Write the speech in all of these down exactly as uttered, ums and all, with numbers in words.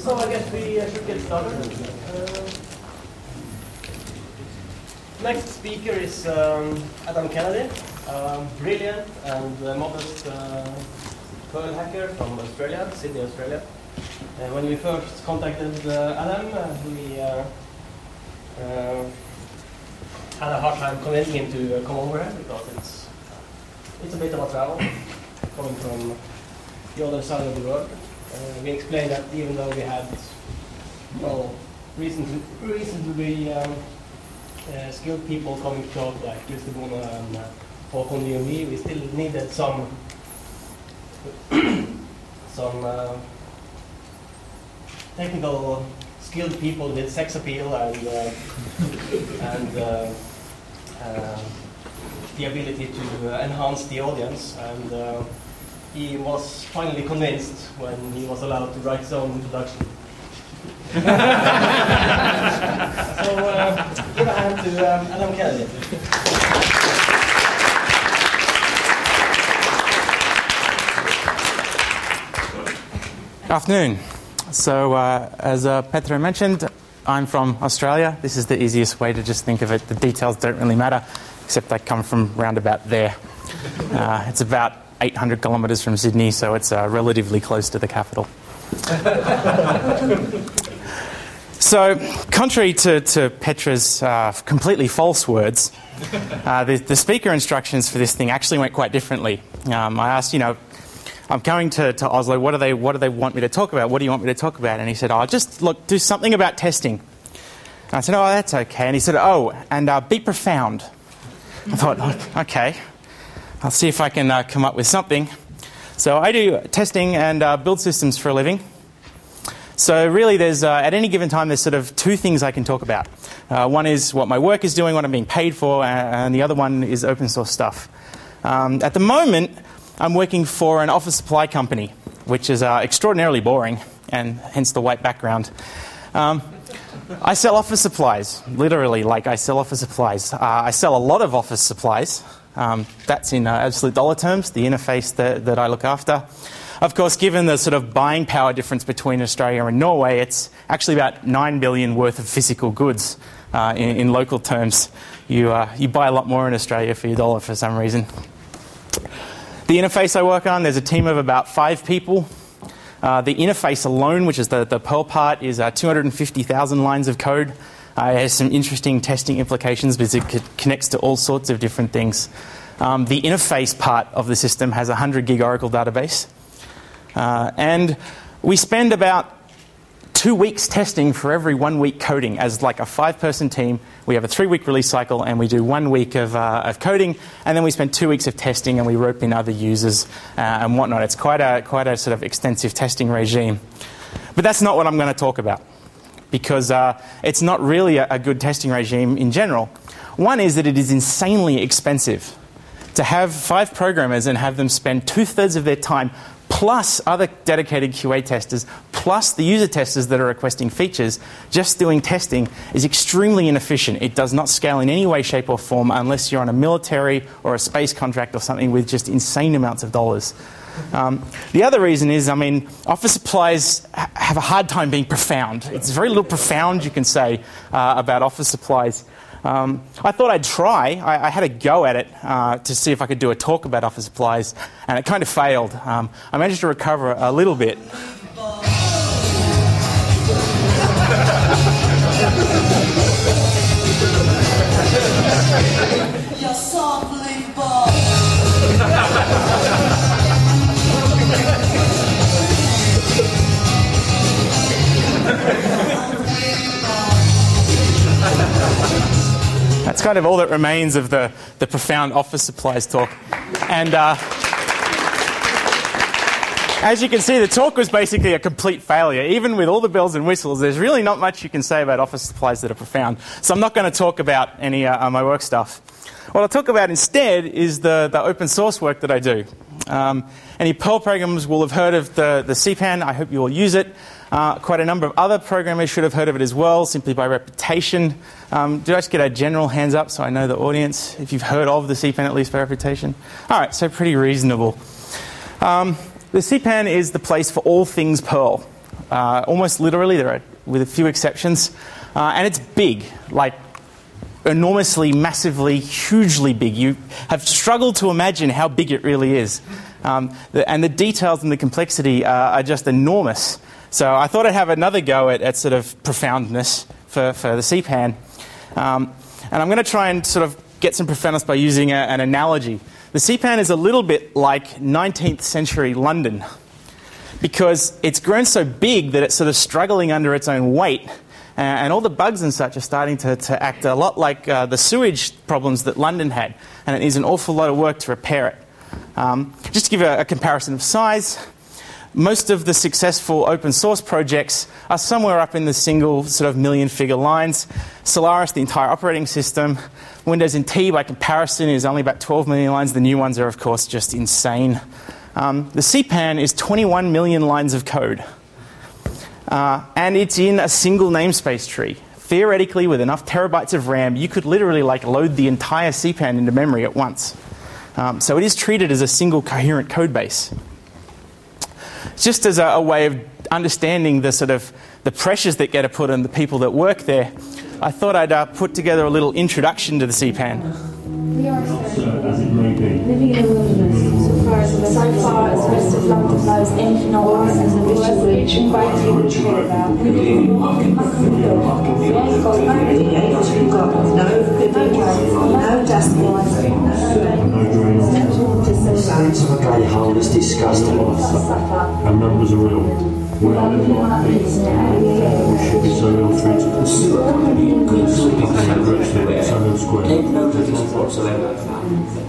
So I guess we uh, should get started. Uh, next speaker is um, Adam Kennedy, um, brilliant and uh, modest uh, Perl hacker from Australia, Sydney, Australia. Uh, when we first contacted uh, Adam, uh, we uh, uh, had a hard time convincing him to uh, come over here because it's it's a bit of a travel coming from the other side of the world. Uh, we explained that even though we had well recently reasonably um, uh, skilled people coming to talk like Mister Bono and uh, Håkon D M V, we still needed some some uh, technical skilled people with sex appeal and uh, and uh, uh, the ability to uh, enhance the audience, and uh, he was finally convinced when he was allowed to write his own introduction. So uh, give a hand to um, Adam Kennedy. Afternoon. So, uh, as uh, Petro mentioned, I'm from Australia. This is the easiest way to just think of it. The details don't really matter, except I come from round about there. Uh, it's about eight hundred kilometres from Sydney, so it's uh, relatively close to the capital. So, contrary to, to Petra's uh, completely false words, uh, the, the speaker instructions for this thing actually went quite differently. Um, I asked, you know, I'm going to, to Oslo. What do they What do they want me to talk about? What do you want me to talk about? And he said, "Oh, just look, do something about testing." And I said, "Oh, that's okay." And he said, "Oh, and uh, be profound." I thought, okay, I'll see if I can uh, come up with something. So I do testing and uh, build systems for a living. So really, there's uh, at any given time, there's sort of two things I can talk about. Uh, one is what my work is doing, what I'm being paid for, and the other one is open source stuff. Um, at the moment, I'm working for an office supply company, which is uh, extraordinarily boring, and hence the white background. Um, I sell office supplies, literally, like I sell office supplies. Uh, I sell a lot of office supplies. Um, that's in uh, absolute dollar terms, the interface that, that I look after. Of course, given the sort of buying power difference between Australia and Norway, it's actually about nine billion worth of physical goods uh, in, in local terms. You, uh, you buy a lot more in Australia for your dollar for some reason. The interface I work on, there's a team of about five people. Uh, the interface alone, which is the, the Perl part, is uh, two hundred fifty thousand lines of code. Uh, it has some interesting testing implications because it c- connects to all sorts of different things. Um, the interface part of the system has a one hundred gig Oracle database. Uh, and we spend about two weeks testing for every one week coding. As like a five-person team, we have a three-week release cycle, and we do one week of, uh, of coding, and then we spend two weeks of testing, and we rope in other users uh, and whatnot. It's quite a quite a sort of extensive testing regime. But that's not what I'm going to talk about, because uh, it's not really a, a good testing regime in general. One is that it is insanely expensive to have five programmers and have them spend two-thirds of their time plus other dedicated Q A testers, plus the user testers that are requesting features, just doing testing is extremely inefficient. It does not scale in any way, shape or form unless you're on a military or a space contract or something with just insane amounts of dollars. Um, the other reason is, I mean, office supplies ha- have a hard time being profound. It's very little profound you can say uh, about office supplies. Um, I thought I'd try. I, I had a go at it uh, to see if I could do a talk about office supplies, and it kind of failed. Um, I managed to recover a little bit. You're so unbelievable. That's kind of all that remains of the, the profound office supplies talk. And uh, as you can see, the talk was basically a complete failure. Even with all the bells and whistles, there's really not much you can say about office supplies that are profound. So I'm not going to talk about any uh, of my work stuff. What I'll talk about instead is the, the open source work that I do. Um, any Perl programmers will have heard of the, the C PAN. I hope you all use it. Uh, quite a number of other programmers should have heard of it as well, simply by reputation. Um, did I just get a general hands up so I know the audience, if you've heard of the C PAN at least by reputation? All right, so pretty reasonable. Um, the C PAN is the place for all things Perl. uh, almost literally, there are, with a few exceptions. Uh, and it's big, like enormously, massively, hugely big. You have struggled to imagine how big it really is. Um, the, and the details and the complexity uh, are just enormous. So I thought I'd have another go at, at sort of profoundness for, for the C PAN. Um, and I'm going to try and sort of get some profoundness by using a, an analogy. The C PAN is a little bit like nineteenth century London, because it's grown so big that it's sort of struggling under its own weight, and all the bugs and such are starting to, to act a lot like uh, the sewage problems that London had, and it needs an awful lot of work to repair it. Um, just to give a, a comparison of size, most of the successful open source projects are somewhere up in the single sort of million figure lines. Solaris, the entire operating system. Windows N T, by comparison, is only about twelve million lines. The new ones are, of course, just insane. Um, the C PAN is twenty-one million lines of code. Uh, and it's in a single namespace tree. Theoretically, with enough terabytes of RAM, you could literally like load the entire C PAN into memory at once. Um, so it is treated as a single coherent code base. Just as a, a way of understanding the sort of the pressures that get put on the people that work there, I thought I'd uh, put together a little introduction to the C PAN. We are living in a wilderness, so far as so far as west of London lies ancient old and the worst rich and quite huge for about. We ain't got no, we ain't got no no dustbins, Sense of a grey hole is disgusting. Our numbers are ill. We are living like pigs. We should be so ill-treated. So square. No difference whatsoever.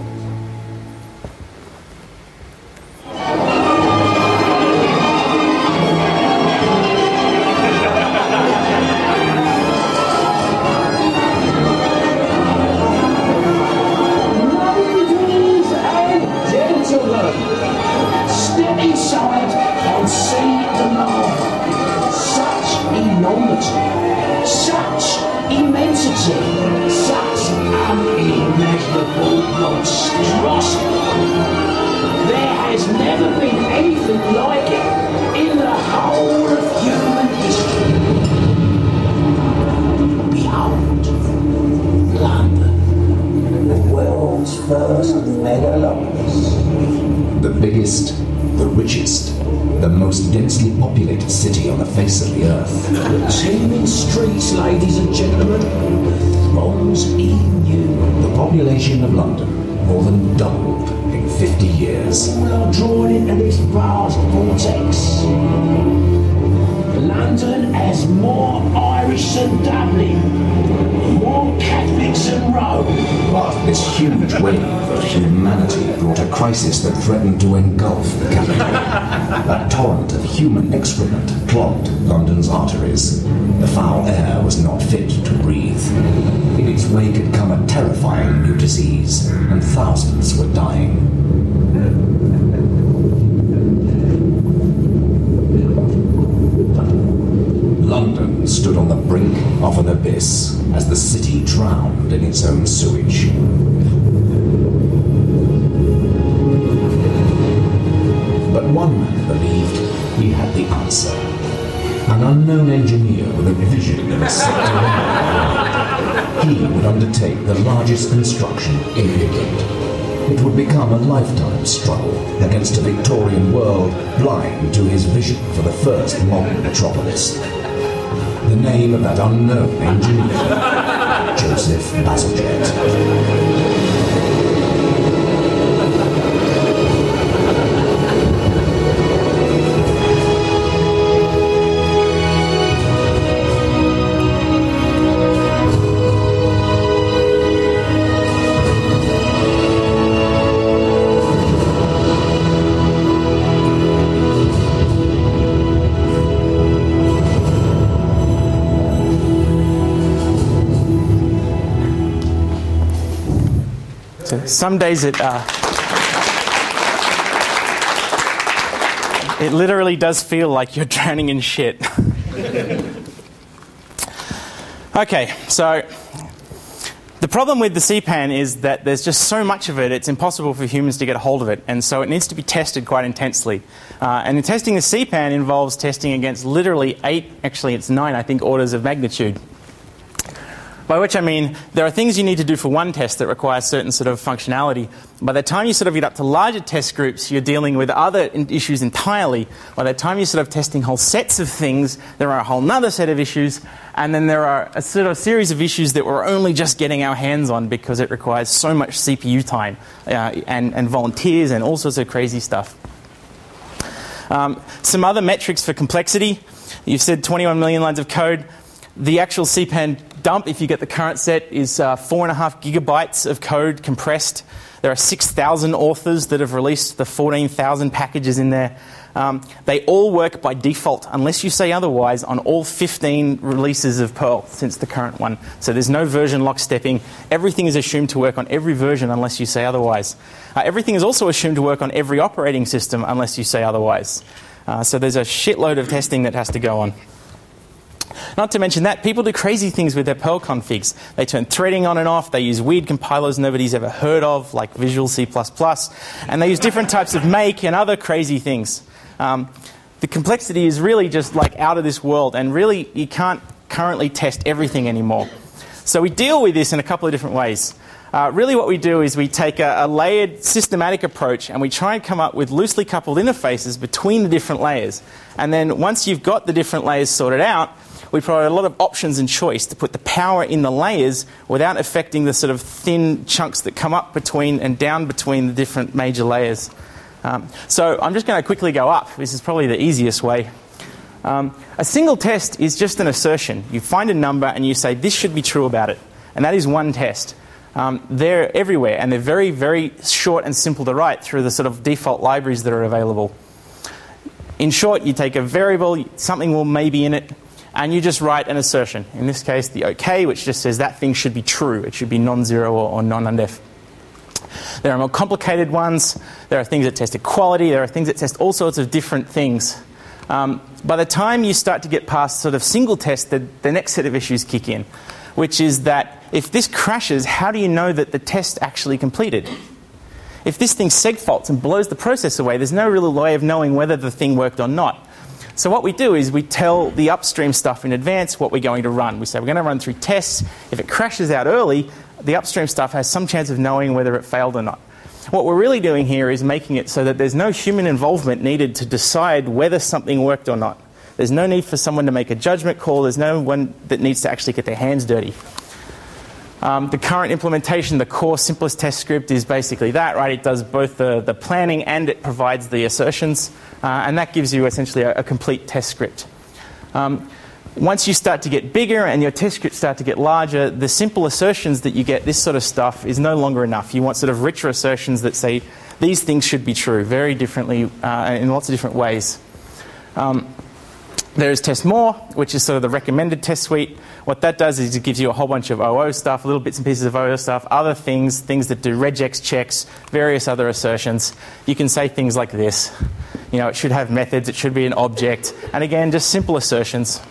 Densely populated city on the face of the earth. Teeming streets, ladies and gentlemen. Throngs E U. The population of London more than doubled in fifty years. All are drawn into this vast vortex. London has more Irish than Dublin, more Catholics than Rome. But this huge wave of humanity brought a crisis that threatened to engulf the capital. A torrent of human excrement clogged London's arteries. The foul air was not fit to breathe. In its wake had come a terrifying new disease, and thousands were dying. London stood on the brink of an abyss as the city drowned in its own sewage. But one man believed he had the answer. An unknown engineer with a vision of a sector. He would undertake the largest construction in England. It would become a lifetime struggle against a Victorian world blind to his vision for the first modern metropolis. The name of that unknown engineer, Joseph Bazalgette. Some days it uh, it literally does feel like you're drowning in shit. Okay, so The problem with the C PAN is that there's just so much of it, it's impossible for humans to get a hold of it, and so it needs to be tested quite intensely. Uh, and in testing the C PAN involves testing against literally eight, actually it's nine, I think, orders of magnitude. By which I mean there are things you need to do for one test that require certain sort of functionality. By the time you sort of get up to larger test groups, you're dealing with other issues entirely. By the time you're sort of testing whole sets of things, there are a whole nother set of issues. And then there are a sort of series of issues that we're only just getting our hands on because it requires so much C P U time uh, and, and volunteers and all sorts of crazy stuff. Um, some other metrics for complexity. You've said twenty-one million lines of code. The actual C PAN dump, if you get the current set, is uh, four and a half gigabytes of code compressed. There are six thousand authors that have released the fourteen thousand packages in there. Um, they all work by default, unless you say otherwise, on all fifteen releases of Perl since the current one. So there's no version lockstepping. Everything is assumed to work on every version unless you say otherwise. Uh, everything is also assumed to work on every operating system unless you say otherwise. Uh, so there's a shitload of testing that has to go on. Not to mention that, people do crazy things with their Perl configs. They turn threading on and off, they use weird compilers nobody's ever heard of, like Visual C plus plus, and they use different types of make and other crazy things. Um, the complexity is really just like out of this world, and really you can't currently test everything anymore. So we deal with this in a couple of different ways. Uh, really what we do is we take a, a layered systematic approach and we try and come up with loosely coupled interfaces between the different layers. And then once you've got the different layers sorted out, we provide a lot of options and choice to put the power in the layers without affecting the sort of thin chunks that come up between and down between the different major layers. Um, so I'm just going to quickly go up. This is probably the easiest way. Um, a single test is just an assertion. You find a number and you say, this should be true about it. And that is one test. Um, they're everywhere, and they're very, very short and simple to write through the sort of default libraries that are available. In short, you take a variable, something will maybe in it, and you just write an assertion. In this case, the OK, which just says that thing should be true. It should be non-zero or, or non-undef. There are more complicated ones. There are things that test equality. There are things that test all sorts of different things. Um, by the time you start to get past sort of single test, the, the next set of issues kick in, which is that if this crashes, how do you know that the test actually completed? If this thing seg faults and blows the process away, there's no real way of knowing whether the thing worked or not. So what we do is we tell the upstream stuff in advance what we're going to run. We say we're going to run through tests. If it crashes out early, the upstream stuff has some chance of knowing whether it failed or not. What we're really doing here is making it so that there's no human involvement needed to decide whether something worked or not. There's no need for someone to make a judgment call. There's no one that needs to actually get their hands dirty. Um, the current implementation, the core simplest test script, is basically that, right? It does both the, the planning and it provides the assertions, uh, and that gives you essentially a, a complete test script. Um, once you start to get bigger and your test scripts start to get larger, the simple assertions that you get, this sort of stuff, is no longer enough. You want sort of richer assertions that say these things should be true very differently uh, in lots of different ways. Um, There is Test More, which is sort of the recommended test suite. What that does is it gives you a whole bunch of O O stuff, little bits and pieces of O O stuff, other things, things that do regex checks, various other assertions. You can say things like this. You know, it should have methods, it should be an object, and again, just simple assertions.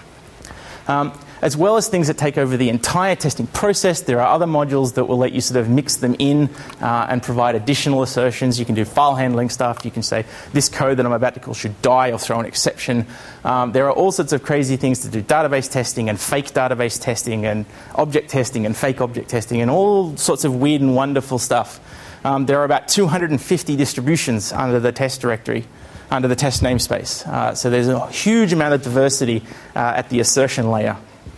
Um, as well as things that take over the entire testing process, there are other modules that will let you sort of mix them in uh, and provide additional assertions. You can do file handling stuff. You can say, this code that I'm about to call should die, or throw an exception. Um, there are all sorts of crazy things to do. Database testing and fake database testing and object testing and fake object testing and all sorts of weird and wonderful stuff. Um, there are about two hundred fifty distributions under the test directory, under the test namespace. Uh, so there's a huge amount of diversity uh, at the assertion layer.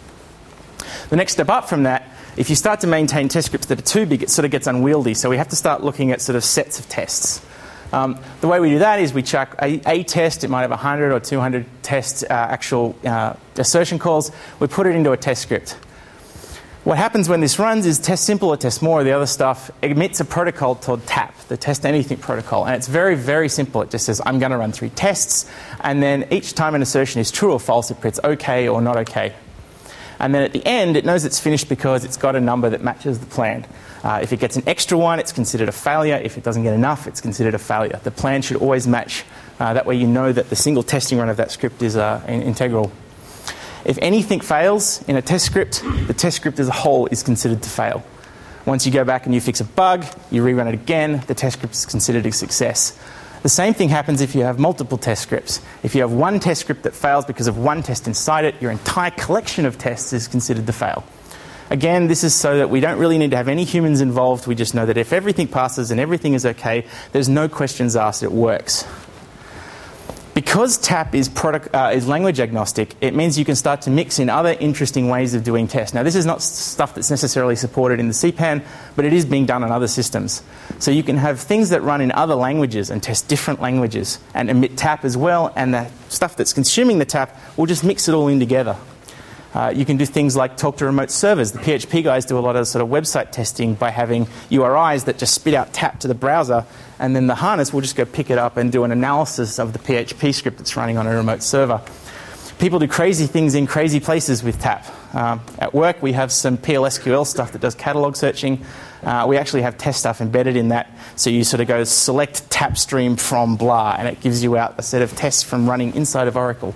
The next step up from that, if you start to maintain test scripts that are too big, it sort of gets unwieldy. So we have to start looking at sort of sets of tests. Um, the way we do that is we chuck a, a test. It might have one hundred or two hundred test uh, actual uh, assertion calls. We put it into a test script. What happens when this runs is test simple or test more or the other stuff emits a protocol called TAP, the test anything protocol. And it's very, very simple. It just says, I'm going to run three tests. And then each time an assertion is true or false, it prints OK or not OK. And then at the end, it knows it's finished because it's got a number that matches the plan. Uh, if it gets an extra one, it's considered a failure. If it doesn't get enough, it's considered a failure. The plan should always match. Uh, that way you know that the single testing run of that script is uh, in integral. If anything fails in a test script, the test script as a whole is considered to fail. Once you go back and you fix a bug, you rerun it again, the test script is considered a success. The same thing happens if you have multiple test scripts. If you have one test script that fails because of one test inside it, your entire collection of tests is considered to fail. Again, this is so that we don't really need to have any humans involved. We just know that if everything passes and everything is okay, there's no questions asked, it works. Because TAP is, product, uh, is language agnostic, it means you can start to mix in other interesting ways of doing tests. Now, this is not stuff that's necessarily supported in the C PAN, but it is being done on other systems. So you can have things that run in other languages and test different languages and emit TAP as well, and the stuff that's consuming the TAP will just mix it all in together. Uh, you can do things like talk to remote servers. The P H P guys do a lot of sort of website testing by having U R Is that just spit out TAP to the browser, and then the harness will just go pick it up and do an analysis of the P H P script that's running on a remote server. People do crazy things in crazy places with TAP. Um, at work, we have some P L S Q L stuff that does catalog searching. Uh, we actually have test stuff embedded in that, so you sort of go select TAP stream from blah, and it gives you out a set of tests from running inside of Oracle.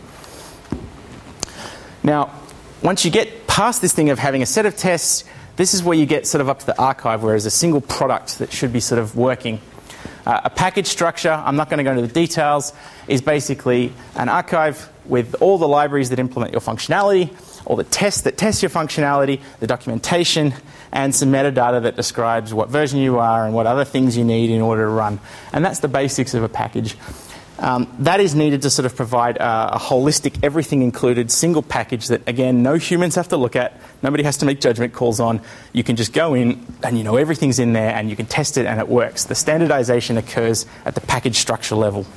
Now, once you get past this thing of having a set of tests, this is where you get sort of up to the archive, where there's a single product that should be sort of working. Uh, a package structure, I'm not going to go into the details, is basically an archive with all the libraries that implement your functionality, all the tests that test your functionality, the documentation, and some metadata that describes what version you are and what other things you need in order to run. And that's the basics of a package. Um, that is needed to sort of provide a, a holistic, everything included, single package that, again, no humans have to look at, nobody has to make judgment calls on. You can just go in and you know everything's in there and you can test it and it works. The standardization occurs at the package structure level.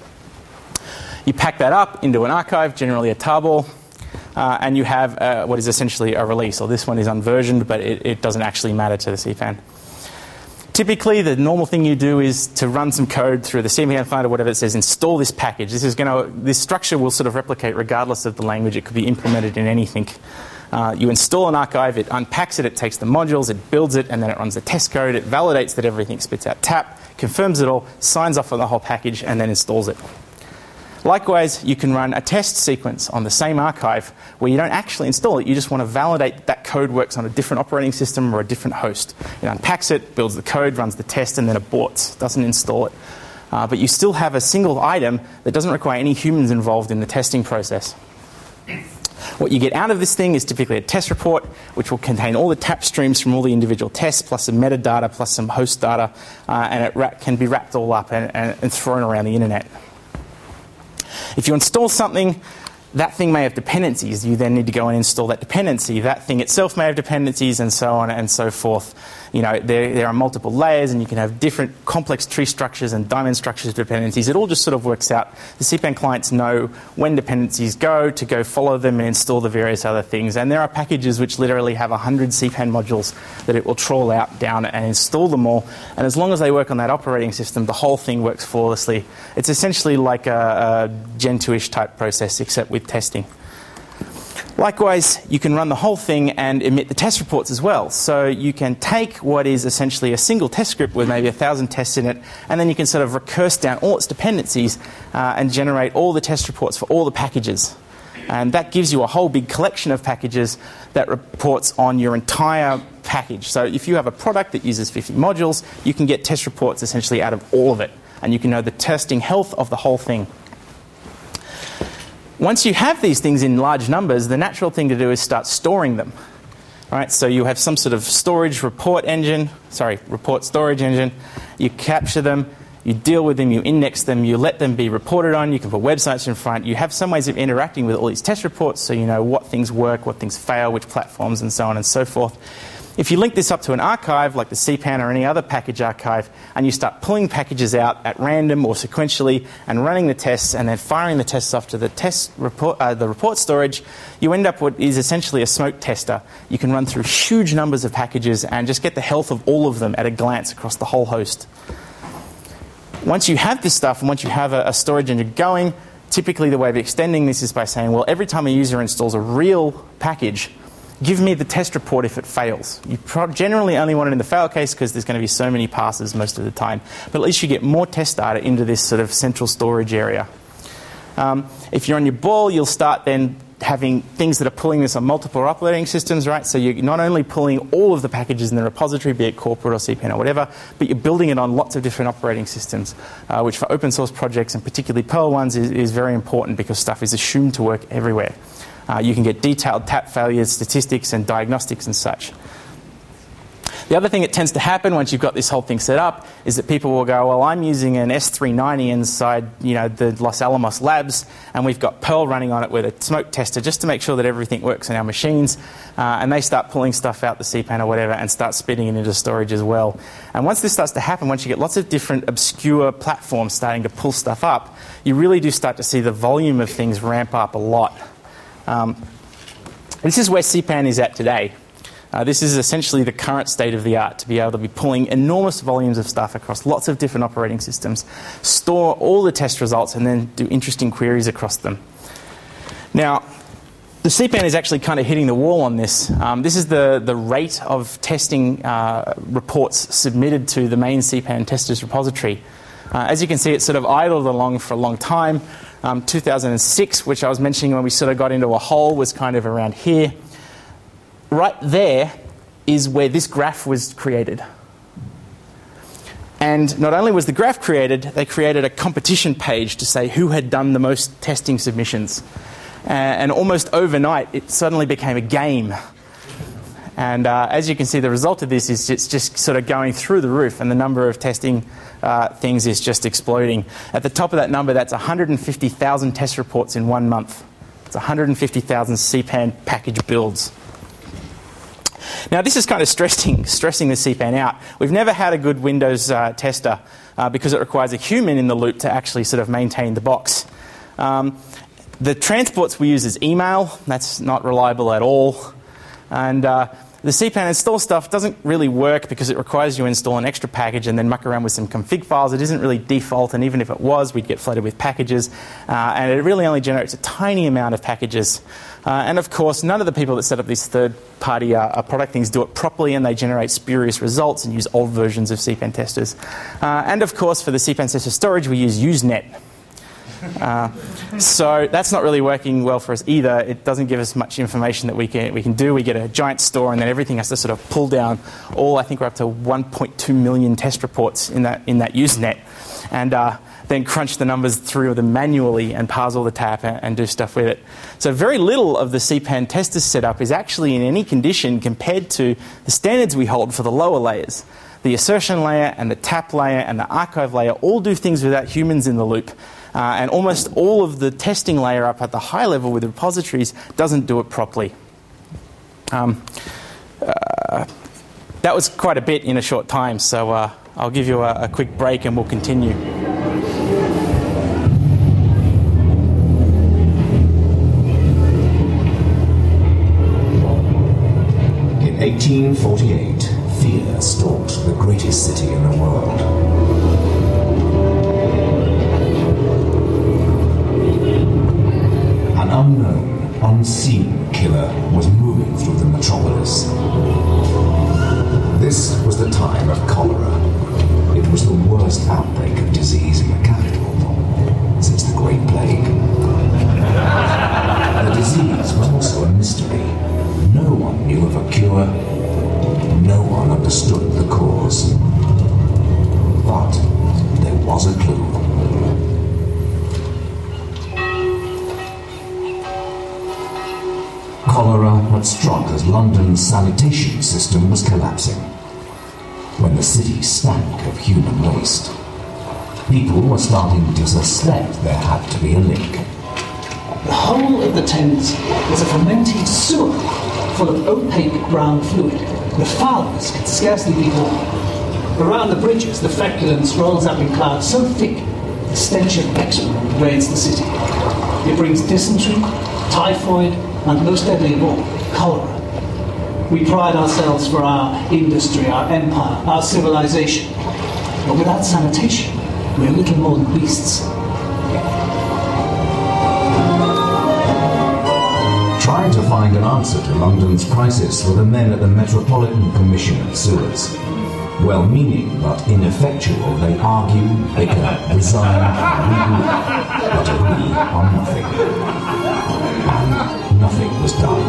You pack that up into an archive, generally a tarball, uh, and you have uh, what is essentially a release. Or this one is unversioned, but it, it doesn't actually matter to the C PAN. Typically, the normal thing you do is to run some code through the C PAN client or whatever that says install this package. This is going to this structure will sort of replicate regardless of the language. It could be implemented in anything. Uh, you install an archive, it unpacks it, it takes the modules, it builds it, and then it runs the test code. It validates that everything spits out TAP, confirms it all, signs off on the whole package, and then installs it. Likewise, you can run a test sequence on the same archive where you don't actually install it. You just want to validate that that code works on a different operating system or a different host. It unpacks it, builds the code, runs the test, and then aborts. Doesn't install it. Uh, but you still have a single item that doesn't require any humans involved in the testing process. What you get out of this thing is typically a test report, which will contain all the TAP streams from all the individual tests, plus some metadata, plus some host data, uh, and it ra- can be wrapped all up and, and, and thrown around the internet. If you install something, that thing may have dependencies. You then need to go and install that dependency. That thing itself may have dependencies, and so on and so forth. You know, there, there are multiple layers, and you can have different complex tree structures and diamond structures of dependencies. It all just sort of works out. The C PAN clients know when dependencies go to go follow them and install the various other things. And there are packages which literally have one hundred C PAN modules that it will trawl out, down, and install them all. And as long as they work on that operating system, the whole thing works flawlessly. It's essentially like a, a Gen two-ish type process, except with testing. Likewise, you can run the whole thing and emit the test reports as well. So you can take what is essentially a single test script with maybe a thousand tests in it, and then you can sort of recurse down all its dependencies uh, and generate all the test reports for all the packages. And that gives you a whole big collection of packages that reports on your entire package. So if you have a product that uses fifty modules, you can get test reports essentially out of all of it, and you can know the testing health of the whole thing. Once you have these things in large numbers, the natural thing to do is start storing them. Right? So you have some sort of storage report engine, sorry, report storage engine. You capture them, you deal with them, you index them, you let them be reported on, you can put websites in front. You have some ways of interacting with all these test reports so you know what things work, what things fail, which platforms, and so on and so forth. If you link this up to an archive like the C PAN or any other package archive, and you start pulling packages out at random or sequentially and running the tests and then firing the tests off to the test report, uh, the report storage, you end up what is essentially a smoke tester. You can run through huge numbers of packages and just get the health of all of them at a glance across the whole host. Once you have this stuff and once you have a, a storage engine going, typically the way of extending this is by saying, well, every time a user installs a real package, give me the test report if it fails. You pro- generally only want it in the fail case because there's going to be so many passes most of the time. But at least you get more test data into this sort of central storage area. Um, if you're on your ball, you'll start then having things that are pulling this on multiple operating systems, right? So you're not only pulling all of the packages in the repository, be it corporate or C P N or whatever, but you're building it on lots of different operating systems, uh, which for open source projects, and particularly Perl ones, is, is very important because stuff is assumed to work everywhere. Uh, you can get detailed tap failures, statistics, and diagnostics and such. The other thing that tends to happen once you've got this whole thing set up is that people will go, well, I'm using an S three ninety inside, you know, the Los Alamos labs, and we've got Perl running on it with a smoke tester just to make sure that everything works on our machines. Uh, and they start pulling stuff out the C PAN or whatever and start spitting it into storage as well. And once this starts to happen, once you get lots of different obscure platforms starting to pull stuff up, you really do start to see the volume of things ramp up a lot. Um, this is where C PAN is at today. Uh, this is essentially the current state of the art, to be able to be pulling enormous volumes of stuff across lots of different operating systems, store all the test results, and then do interesting queries across them. Now, the C PAN is actually kind of hitting the wall on this. Um, this is the, the rate of testing uh, reports submitted to the main C PAN testers repository. Uh, as you can see, it's sort of idled along for a long time. Um, two thousand six, which I was mentioning when we sort of got into a hole, was kind of around here. Right there is where this graph was created. And not only was the graph created, they created a competition page to say who had done the most testing submissions. Uh, and almost overnight, it suddenly became a game. And uh, as you can see, the result of this is it's just sort of going through the roof, and the number of testing uh, things is just exploding. At the top of that number, that's one hundred fifty thousand test reports in one month. It's one hundred fifty thousand C PAN package builds. Now, this is kind of stressing, stressing the C PAN out. We've never had a good Windows uh, tester uh, because it requires a human in the loop to actually sort of maintain the box. Um, the transports we use is email. That's not reliable at all. And uh, the C PAN install stuff doesn't really work because it requires you to install an extra package and then muck around with some config files. It isn't really default, and even if it was, we'd get flooded with packages. Uh, and it really only generates a tiny amount of packages. Uh, and of course, none of the people that set up these third-party uh, product things do it properly, and they generate spurious results and use old versions of C PAN testers. Uh, and of course, for the C PAN tester storage, we use Usenet. Uh, so that's not really working well for us either. It doesn't give us much information that we can we can do. We get a giant store, and then everything has to sort of pull down all. I think we're up to one point two million test reports in that in that Usenet, and uh, then crunch the numbers through them manually and parse all the tap and, and do stuff with it. So very little of the C PAN tester setup is actually in any condition compared to the standards we hold for the lower layers. The assertion layer and the tap layer and the archive layer all do things without humans in the loop. Uh, and almost all of the testing layer up at the high level with repositories doesn't do it properly. Um, uh, that was quite a bit in a short time, so uh, I'll give you a, a quick break and we'll continue. In eighteen forty-eight, fear stalked the greatest city in the world. An unknown, unseen killer was moving through the metropolis. This was the time of cholera. It was the worst outbreak of disease in the capital since the Great Plague. The disease was also a mystery. No one knew of a cure. No one understood the cause. But there was a clue. Cholera had struck as London's sanitation system was collapsing. When the city stank of human waste, people were starting to suspect there had to be a link. The whole of the Thames was a fermenting sewer full of opaque brown fluid. The foulness could scarcely be borne. Around the bridges, the feculence rolls up in clouds so thick, the stench of excrement pervades the city. It brings dysentery, typhoid, and most deadly of all, cholera. We pride ourselves for our industry, our empire, our civilization. But without sanitation, we're little more than beasts. Trying to find an answer to London's crisis were the men at the Metropolitan Commission of Sewers. Well-meaning but ineffectual, they argue, bicker, resign, regroup, but agree on nothing. And nothing was done.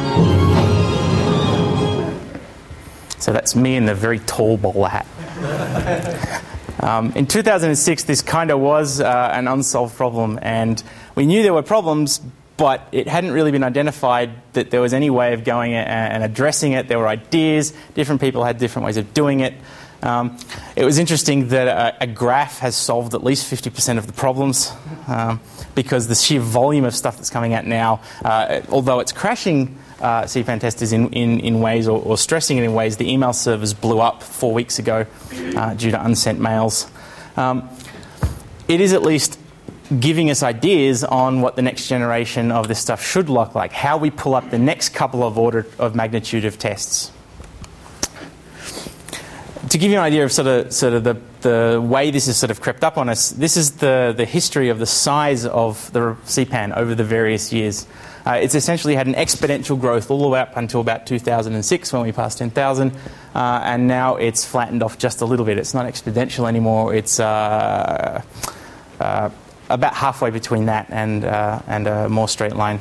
So that's me in the very tall bowler hat. Um, in two thousand six, this kind of was uh, an unsolved problem, and we knew there were problems, but it hadn't really been identified that there was any way of going and addressing it. There were ideas. Different people had different ways of doing it. Um, it was interesting that a, a graph has solved at least fifty percent of the problems um, because the sheer volume of stuff that's coming out now, uh, although it's crashing uh, C PAN testers in, in, in ways or, or stressing it in ways, the email servers blew up four weeks ago uh, due to unsent mails. Um, it is at least giving us ideas on what the next generation of this stuff should look like, how we pull up the next couple of order of magnitude of tests. To give you an idea of sort of sort of the, the way this has sort of crept up on us, this is the, the history of the size of the C PAN over the various years. Uh, it's essentially had an exponential growth all the way up until about two thousand six when we passed ten thousand, uh, and now it's flattened off just a little bit. It's not exponential anymore. It's uh, uh, about halfway between that and, uh, and a more straight line.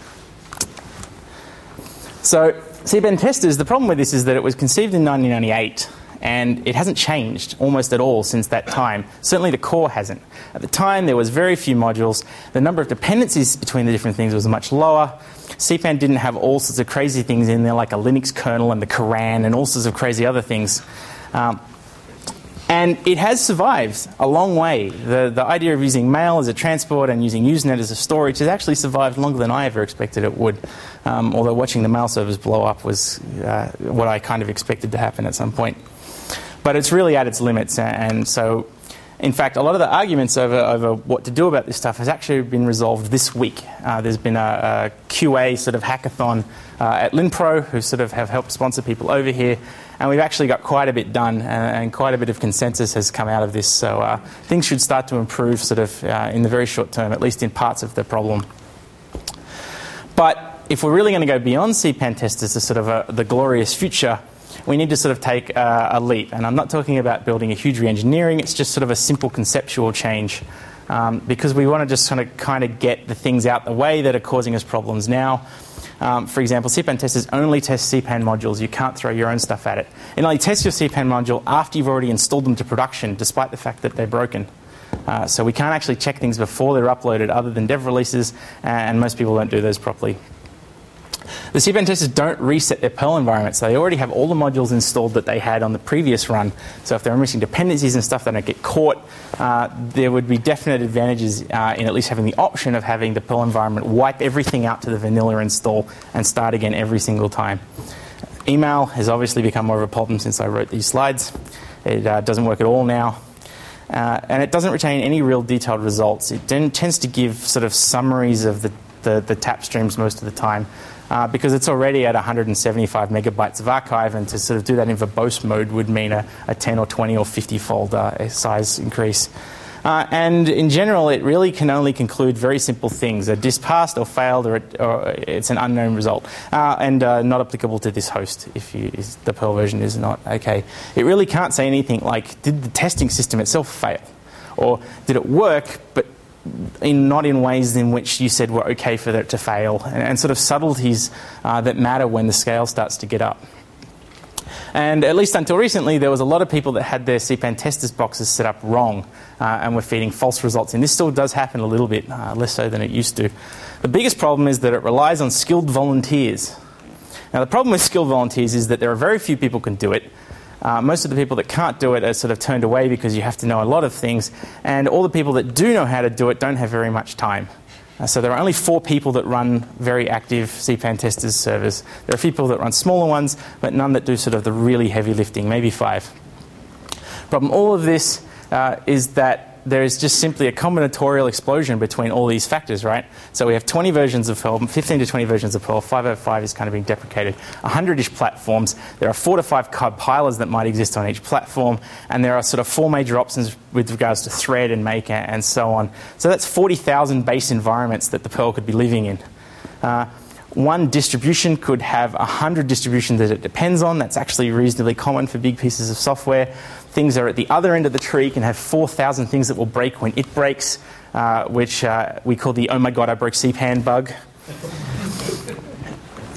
So C PAN testers, the problem with this is that it was conceived in nineteen ninety-eight. And it hasn't changed almost at all since that time. Certainly the core hasn't. At the time, there was very few modules. The number of dependencies between the different things was much lower. C PAN didn't have all sorts of crazy things in there, like a Linux kernel and the Koran and all sorts of crazy other things. Um, and it has survived a long way. The, the idea of using mail as a transport and using Usenet as a storage has actually survived longer than I ever expected it would. Um, although watching the mail servers blow up was uh, what I kind of expected to happen at some point. But it's really at its limits, and so, in fact, a lot of the arguments over, over what to do about this stuff has actually been resolved this week. Uh, there's been a, a Q A sort of hackathon uh, at LinPro, who sort of have helped sponsor people over here, and we've actually got quite a bit done, and, and quite a bit of consensus has come out of this. So uh, things should start to improve sort of uh, in the very short term, at least in parts of the problem. But if we're really going to go beyond C PAN testers to sort of a, the glorious future, we need to sort of take uh, a leap. And I'm not talking about building a huge re-engineering, it's just sort of a simple conceptual change. Um, because we want to just kind of, kind of get the things out the way that are causing us problems now. Um, for example, C PAN testers only test C PAN modules. You can't throw your own stuff at it. It only tests your C PAN module after you've already installed them to production, despite the fact that they're broken. Uh, so we can't actually check things before they're uploaded other than dev releases, and most people don't do those properly. The C PAN testers don't reset their Perl environments. They already have all the modules installed that they had on the previous run. So if they're missing dependencies and stuff, they don't get caught. Uh, there would be definite advantages uh, in at least having the option of having the Perl environment wipe everything out to the vanilla install and start again every single time. Email has obviously become more of a problem since I wrote these slides. It uh, doesn't work at all now. Uh, and it doesn't retain any real detailed results. It then tends to give sort of summaries of the, the, the tap streams most of the time. Uh, because it's already at one hundred seventy-five megabytes of archive, and to sort of do that in verbose mode would mean a, a ten or twenty or fifty fold uh, size increase. Uh, and in general, it really can only conclude very simple things. A disk passed or failed, or, it, or it's an unknown result, uh, and uh, not applicable to this host if you, is, the Perl version is not okay. It really can't say anything like, did the testing system itself fail? Or did it work, but in not in ways in which you said were okay for it to fail, and, and sort of subtleties uh, that matter when the scale starts to get up. And at least until recently, there was a lot of people that had their C PAN testers boxes set up wrong uh, and were feeding false results. And this still does happen a little bit, uh, less so than it used to. The biggest problem is that it relies on skilled volunteers. Now, the problem with skilled volunteers is that there are very few people who can do it. Uh, most of the people that can't do it are sort of turned away because you have to know a lot of things, and all the people that do know how to do it don't have very much time. Uh, so there are only four people that run very active C PAN testers servers. There are a few people that run smaller ones, but none that do sort of the really heavy lifting, maybe five. Problem all of this uh, is that there is just simply a combinatorial explosion between all these factors, right? So we have twenty versions of Perl, fifteen to twenty versions of Perl, five oh five is kind of being deprecated, one hundred-ish platforms, there are four to five compilers that might exist on each platform, and there are sort of four major options with regards to thread and make and so on. So that's forty thousand base environments that the Perl could be living in. Uh, One distribution could have one hundred distributions that it depends on. That's actually reasonably common for big pieces of software. Things are at the other end of the tree, can have four thousand things that will break when it breaks, uh, which uh, we call the oh my god I broke C PAN bug.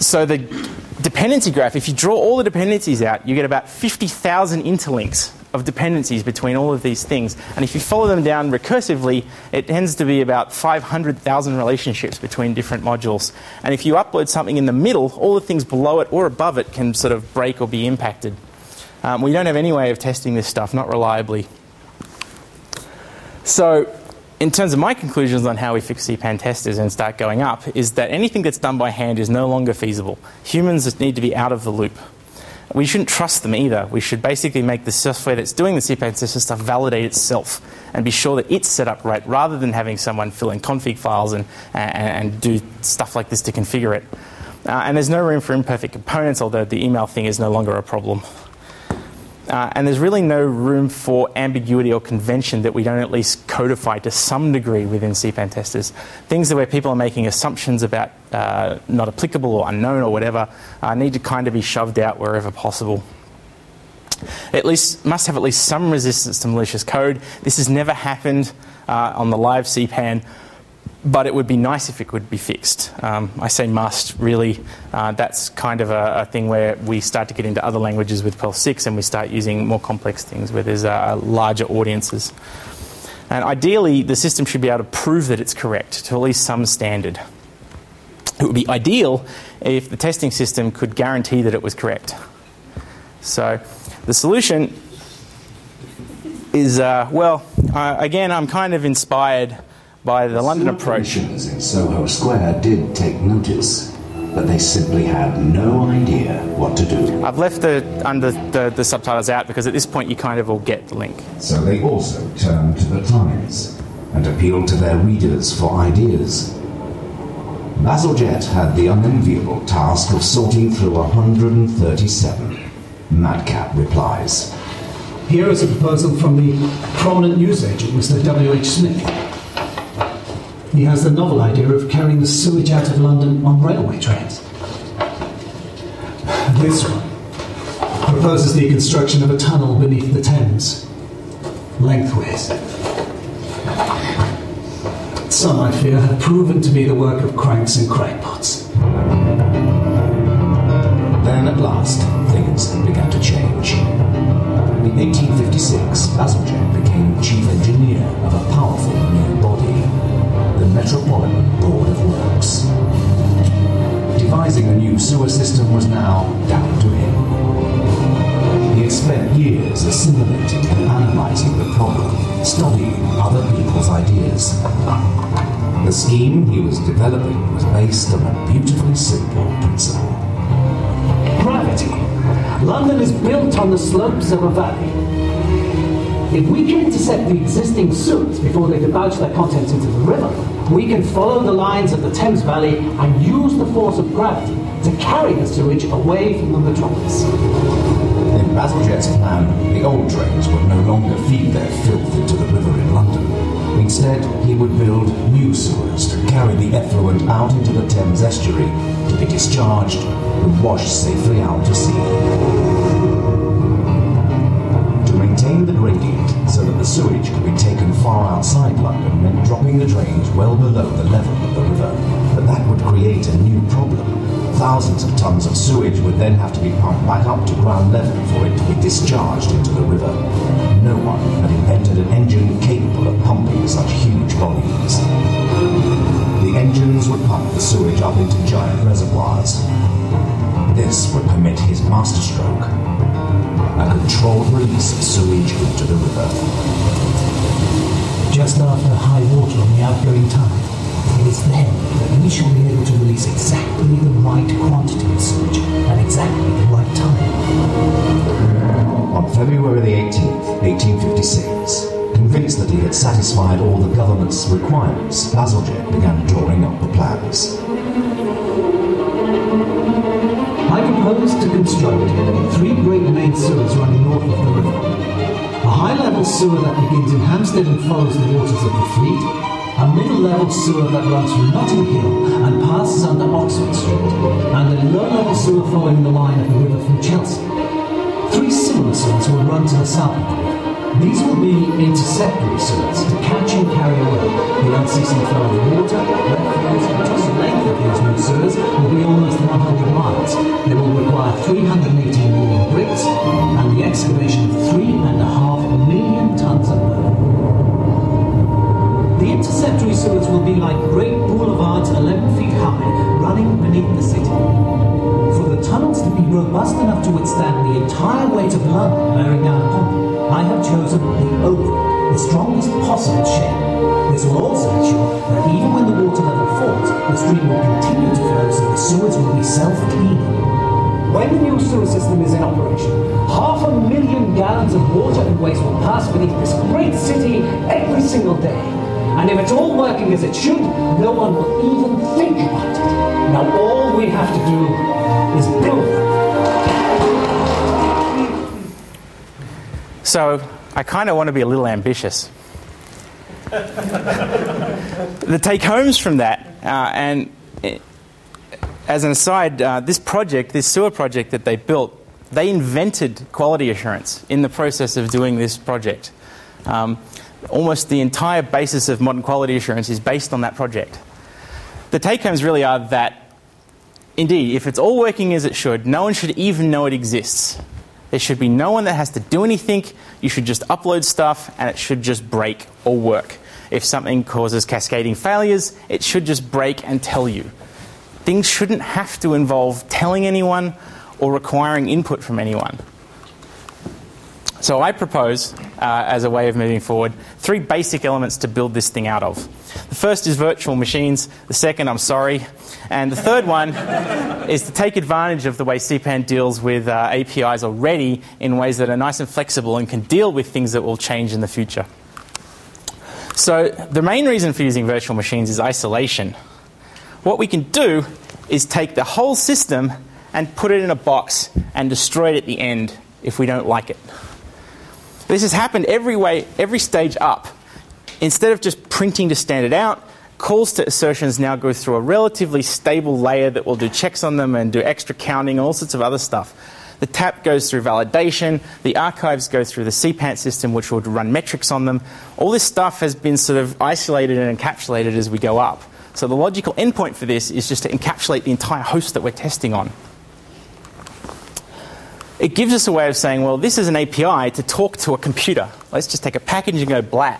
so the dependency graph, if you draw all the dependencies out, you get about fifty thousand interlinks of dependencies between all of these things. And if you follow them down recursively, it tends to be about five hundred thousand relationships between different modules. And if you upload something in the middle, all the things below it or above it can sort of break or be impacted. Um, we don't have any way of testing this stuff, not reliably. So in terms of my conclusions on how we fix C PAN testers and start going up, is that anything that's done by hand is no longer feasible. Humans need to be out of the loop. We shouldn't trust them either. We should basically make the software that's doing the C PAN tester stuff validate itself and be sure that it's set up right, rather than having someone fill in config files and, and, and do stuff like this to configure it. Uh, and there's no room for imperfect components, although the email thing is no longer a problem. Uh, and there's really no room for ambiguity or convention that we don't at least codify to some degree within C PAN testers. Things where people are making assumptions about uh, not applicable or unknown or whatever uh, need to kind of be shoved out wherever possible. At least must have at least some resistance to malicious code. This has never happened uh, on the live C PAN, but it would be nice if it could be fixed. Um, I say must, really. Uh, that's kind of a, a thing where we start to get into other languages with Perl six and we start using more complex things where there's uh, larger audiences. And ideally, the system should be able to prove that it's correct to at least some standard. It would be ideal if the testing system could guarantee that it was correct. So the solution is, uh, well, uh, again, I'm kind of inspired by the London approach. In Soho Square did take notice, but they simply had no idea what to do. I've left the under the, the subtitles out because at this point you kind of will get the link. So they also turned to the Times and appealed to their readers for ideas. Bazalgette had the unenviable task of sorting through one hundred thirty-seven madcap replies. Here is a proposal from the prominent news agent, Mister W H Smith. He has the novel idea of carrying the sewage out of London on railway trains. This one proposes the construction of a tunnel beneath the Thames, lengthways. Some, I fear, have proven to be the work of cranks and crackpots. Then at last, things began to change. In eighteen fifty-six, Bazalgette became chief engineer of a powerful new body, the Metropolitan Board of Works. Devising a new sewer system was now down to him. He had spent years assimilating and analysing the problem, studying other people's ideas. The scheme he was developing was based on a beautifully simple principle. Gravity. London is built on the slopes of a valley. If we can intercept the existing sewers before they debauch their contents into the river, we can follow the lines of the Thames Valley and use the force of gravity to carry the sewage away from the metropolis. In Bazalgette's plan, the old drains would no longer feed their filth into the river in London. Instead, he would build new sewers to carry the effluent out into the Thames estuary to be discharged and washed safely out to sea. To maintain the gradient so that the sewage could be taken far outside London meant dropping the drains well below the level of the river. But that would create a new problem. Thousands of tons of sewage would then have to be pumped back up to ground level for it to be discharged into the river. No one had invented an engine capable of pumping such huge volumes. The engines would pump the sewage up into giant reservoirs. This would permit his masterstroke, a controlled release of sewage into the river. Just after high water on the outgoing tide, it is then that we shall be able to release exactly the right quantity of sewage at exactly the right time. On February the eighteenth, eighteen fifty-six, convinced that he had satisfied all the government's requirements, Bazalgette began drawing up the plans. I propose to construct three great main sewers running north of the river. A high-level sewer that begins in Hampstead and follows the waters of the Fleet, a middle-level sewer that runs from Notting Hill and passes under Oxford Street, and a low-level sewer following the line of the river from Chelsea. Three similar sewers will run to the south of the river. These will be interceptory sewers to catch and carry away the unceasing flow of water, refuse, and just the length of these new sewers will be almost one hundred miles. robust enough to withstand the entire weight of London bearing down upon them, I have chosen the oval, the strongest possible shape. This will also ensure that even when the water level falls, the stream will continue to flow so the sewers will be self-cleaning. When the new sewer system is in operation, half a million gallons of water and waste will pass beneath this great city every single day. And if it's all working as it should, no one will even think about it. Now all we have to do is build them. So I kind of want to be a little ambitious. The take-homes from that, uh, and it, as an aside, uh, this project, this sewer project that they built, they invented quality assurance in the process of doing this project. Um, almost the entire basis of modern quality assurance is based on that project. The take-homes really are that, indeed, if it's all working as it should, no one should even know it exists. There should be no one that has to do anything. You should just upload stuff and it should just break or work. If something causes cascading failures, it should just break and tell you. Things shouldn't have to involve telling anyone or requiring input from anyone. So I propose, uh, as a way of moving forward, three basic elements to build this thing out of. The first is virtual machines. The second, I'm sorry. And the third one is to take advantage of the way C PAN deals with uh, A P Is already in ways that are nice and flexible and can deal with things that will change in the future. So the main reason for using virtual machines is isolation. What we can do is take the whole system and put it in a box and destroy it at the end if we don't like it. This has happened every way, every stage up. Instead of just printing to stand it out, calls to assertions now go through a relatively stable layer that will do checks on them and do extra counting and all sorts of other stuff. The tap goes through validation, the archives go through the C PAN system which will run metrics on them. All this stuff has been sort of isolated and encapsulated as we go up. So the logical endpoint for this is just to encapsulate the entire host that we're testing on. It gives us a way of saying, well, this is an A P I to talk to a computer. Let's just take a package and go blat.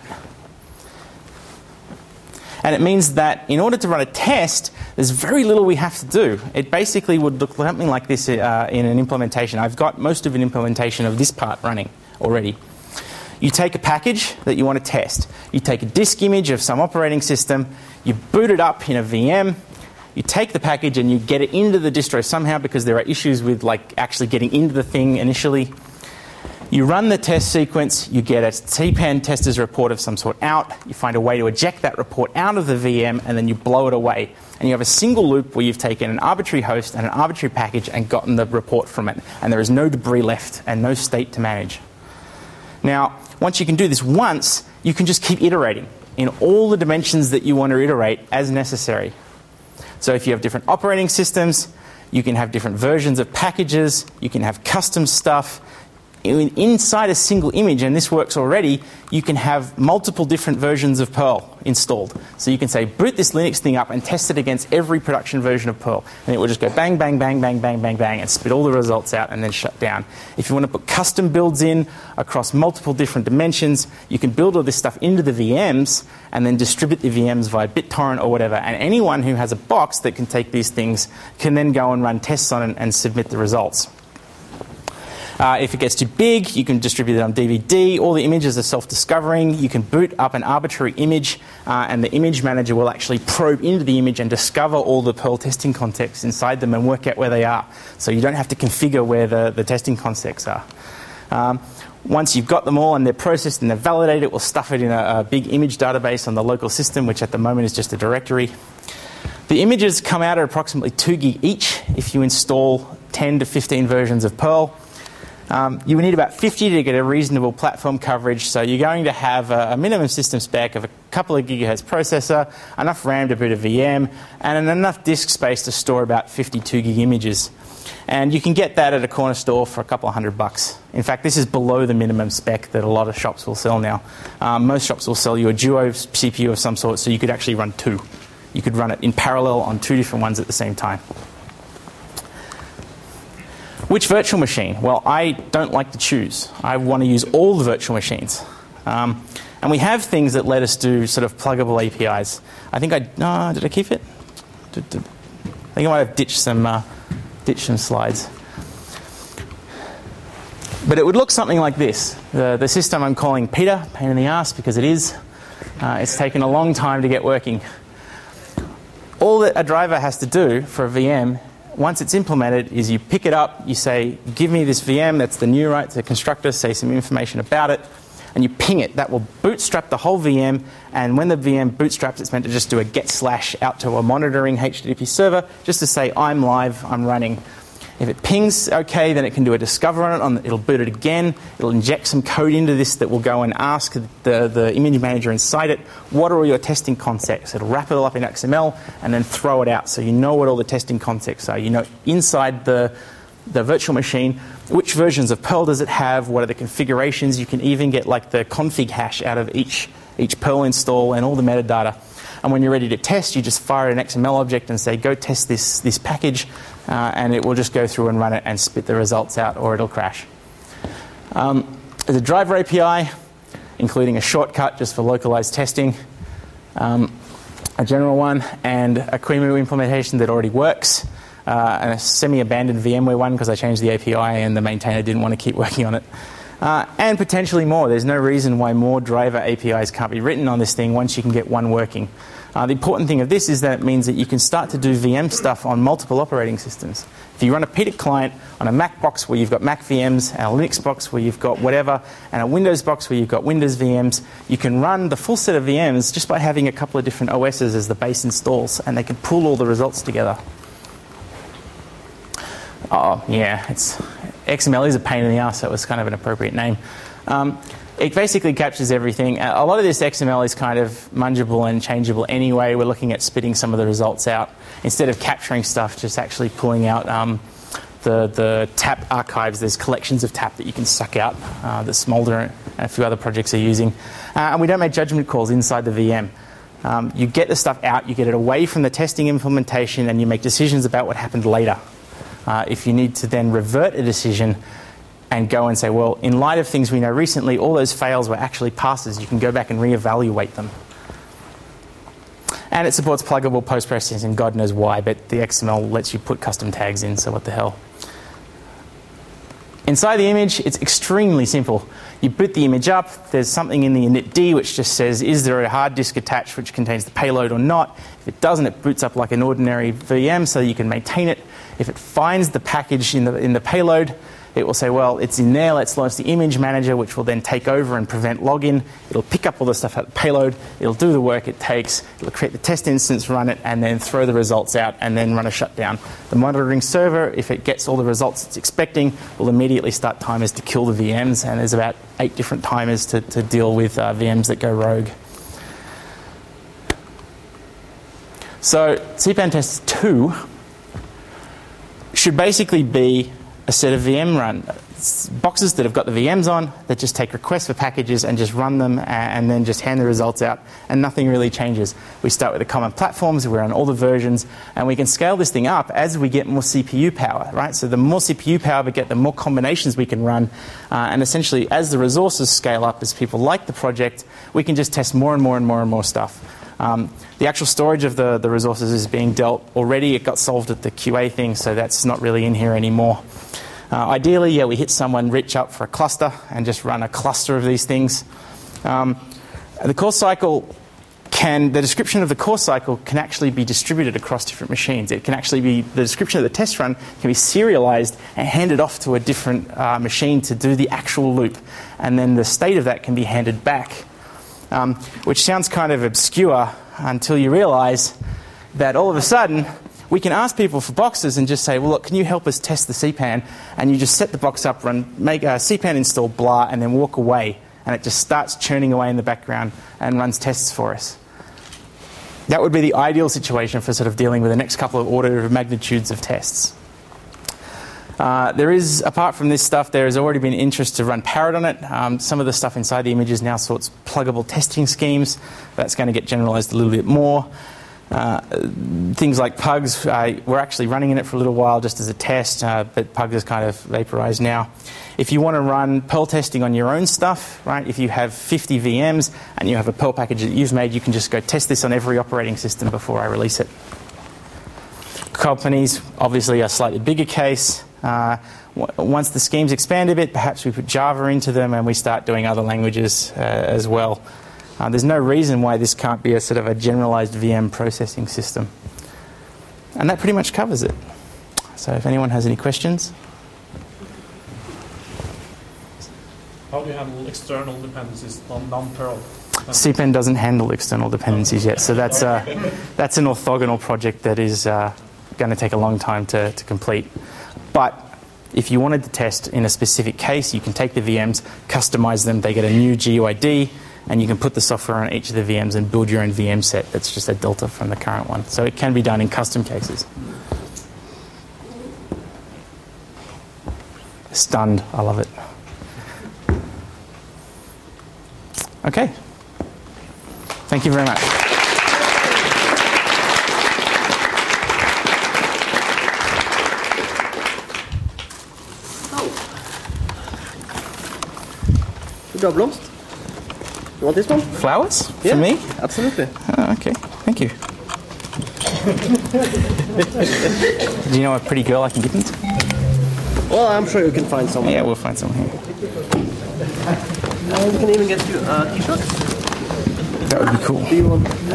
And it means that in order to run a test, there's very little we have to do. It basically would look something like this uh, in an implementation. I've got most of an implementation of this part running already. You take a package that you want to test. You take a disk image of some operating system. You boot it up in a V M. You take the package and you get it into the distro somehow because there are issues with like actually getting into the thing initially. You run the test sequence, you get a C PAN tester's report of some sort out, you find a way to eject that report out of the V M and then you blow it away. And you have a single loop where you've taken an arbitrary host and an arbitrary package and gotten the report from it. And there is no debris left and no state to manage. Now, once you can do this once, you can just keep iterating in all the dimensions that you want to iterate as necessary. So if you have different operating systems, you can have different versions of packages, you can have custom stuff. Inside a single image, and this works already, you can have multiple different versions of Perl installed. So you can say, boot this Linux thing up and test it against every production version of Perl. And it will just go bang, bang, bang, bang, bang, bang, bang, and spit all the results out and then shut down. If you want to put custom builds in across multiple different dimensions, you can build all this stuff into the V Ms and then distribute the V Ms via BitTorrent or whatever. And anyone who has a box that can take these things can then go and run tests on it and submit the results. Uh, if it gets too big, you can distribute it on D V D. All the images are self-discovering. You can boot up an arbitrary image, uh, and the image manager will actually probe into the image and discover all the Perl testing contexts inside them and work out where they are. So you don't have to configure where the, the testing contexts are. Um, once you've got them all and they're processed and they're validated, we'll stuff it in a, a big image database on the local system, which at the moment is just a directory. The images come out at approximately two gig each if you install ten to fifteen versions of Perl. Um, you would need about fifty to get a reasonable platform coverage, so you're going to have a, a minimum system spec of a couple of gigahertz processor, enough RAM to boot a V M, and enough disk space to store about fifty-two gig images. And you can get that at a corner store for a couple of hundred bucks. In fact, this is below the minimum spec that a lot of shops will sell now. Um, most shops will sell you a Duo C P U of some sort, so you could actually run two. You could run it in parallel on two different ones at the same time. Which virtual machine? Well, I don't like to choose. I want to use all the virtual machines. Um, and we have things that let us do sort of pluggable A P Is. I think I... No, did I keep it? I think I might have ditched some, uh, ditched some slides. But it would look something like this. The, the system I'm calling Peter, pain in the ass, because it is. Uh, it's taken a long time to get working. All that a driver has to do for a V M, once it's implemented, is you pick it up, you say, give me this V M, that's the new, right, to the constructor, say some information about it, and you ping it. That will bootstrap the whole V M, and when the V M bootstraps, it's meant to just do a get slash out to a monitoring H T T P server, just to say, I'm live, I'm running. If it pings okay, then it can do a discover on it. On the, it'll boot it again. It'll inject some code into this that will go and ask the, the image manager inside it, what are all your testing concepts? It'll wrap it all up in X M L and then throw it out. So you know what all the testing concepts are. You know inside the, the virtual machine, which versions of Perl does it have? What are the configurations? You can even get like the config hash out of each, each Perl install and all the metadata. And when you're ready to test, you just fire an X M L object and say, go test this, this package, uh, and it will just go through and run it and spit the results out, or it'll crash. Um, there's a driver A P I, including a shortcut just for localized testing, um, a general one, and a QEMU implementation that already works, uh, and a semi-abandoned VMware one because I changed the A P I and the maintainer didn't want to keep working on it. Uh, and potentially more. There's no reason why more driver A P Is can't be written on this thing once you can get one working. Uh, the important thing of this is that it means that you can start to do V M stuff on multiple operating systems. If you run a P D C client on a Mac box where you've got Mac V Ms, and a Linux box where you've got whatever, and a Windows box where you've got Windows V Ms, you can run the full set of V Ms just by having a couple of different O Ss as the base installs, and they can pull all the results together. Oh, yeah, it's X M L is a pain in the ass, so it was kind of an appropriate name. Um, it basically captures everything. A lot of this X M L is kind of mungible and changeable anyway. We're looking at spitting some of the results out. Instead of capturing stuff, just actually pulling out um, the, the tap archives. There's collections of tap that you can suck out uh, that Smolder and a few other projects are using. Uh, and we don't make judgment calls inside the V M. Um, you get the stuff out, you get it away from the testing implementation, and you make decisions about what happened later. Uh, if you need to then revert a decision and go and say, well, in light of things we know recently, all those fails were actually passes, you can go back and reevaluate them. And it supports pluggable post-processing, and God knows why, but the X M L lets you put custom tags in, so what the hell. Inside the image, it's extremely simple. You boot the image up, there's something in the initd which just says, is there a hard disk attached which contains the payload or not? If it doesn't, it boots up like an ordinary V M so you can maintain it. If it finds the package in the, in the payload, it will say, well, it's in there, let's launch the image manager, which will then take over and prevent login. It'll pick up all the stuff out of the payload, it'll do the work it takes, it'll create the test instance, run it, and then throw the results out and then run a shutdown. The monitoring server, if it gets all the results it's expecting, will immediately start timers to kill the V Ms, and there's about eight different timers to, to deal with uh, V Ms that go rogue. So C PAN Test two should basically be a set of V M run boxes that have got the V Ms on that just take requests for packages and just run them and then just hand the results out, and nothing really changes. We start with the common platforms, we run all the versions, and we can scale this thing up as we get more C P U power, right? So the more C P U power we get, the more combinations we can run, uh, and essentially as the resources scale up, as people like the project, we can just test more and more and more and more stuff. Um, the actual storage of the, the resources is being dealt already. It got solved at the Q A thing, so that's not really in here anymore. Uh, ideally, yeah, we hit someone rich up for a cluster and just run a cluster of these things. Um, the core cycle can, the description of the core cycle can actually be distributed across different machines. It can actually be, the description of the test run can be serialized and handed off to a different uh, machine to do the actual loop. And then the state of that can be handed back. Um, which sounds kind of obscure until you realize that all of a sudden we can ask people for boxes and just say, well, look, can you help us test the C PAN? And you just set the box up, run, make a C PAN install blah, and then walk away. And it just starts churning away in the background and runs tests for us. That would be the ideal situation for sort of dealing with the next couple of order of magnitudes of tests. Uh, there is, apart from this stuff, there has already been interest to run Parrot on it. Um, some of the stuff inside the images now sorts pluggable testing schemes. That's going to get generalized a little bit more. Uh, things like Pugs, uh, we're actually running in it for a little while just as a test, uh, but Pugs is kind of vaporized now. If you want to run Perl testing on your own stuff, right, if you have fifty V Ms and you have a Perl package that you've made, you can just go test this on every operating system before I release it. Companies, obviously a slightly bigger case. Uh, w once the schemes expand a bit, perhaps we put Java into them and we start doing other languages uh, as well. Uh, there's no reason why this can't be a sort of a generalized V M processing system. And that pretty much covers it. So if anyone has any questions. How do you handle external dependencies on non-Perl? C P E N doesn't handle external dependencies yet, so that's, uh, that's an orthogonal project that is uh, going to take a long time to, to complete. But if you wanted to test in a specific case, you can take the V Ms, customize them, they get a new G U I D, and you can put the software on each of the V Ms and build your own V M set that's just a delta from the current one. So it can be done in custom cases. Stunned, I love it. Okay. Thank you very much. Good job, Lost. You want this one? Flowers? Yeah, for me? Absolutely. Oh, okay, thank you. Do you know a pretty girl I can give them to? Well, I'm sure you can find someone. Yeah, we'll find someone here. Uh, we can even get you a t-shirt. That would be cool. Do you want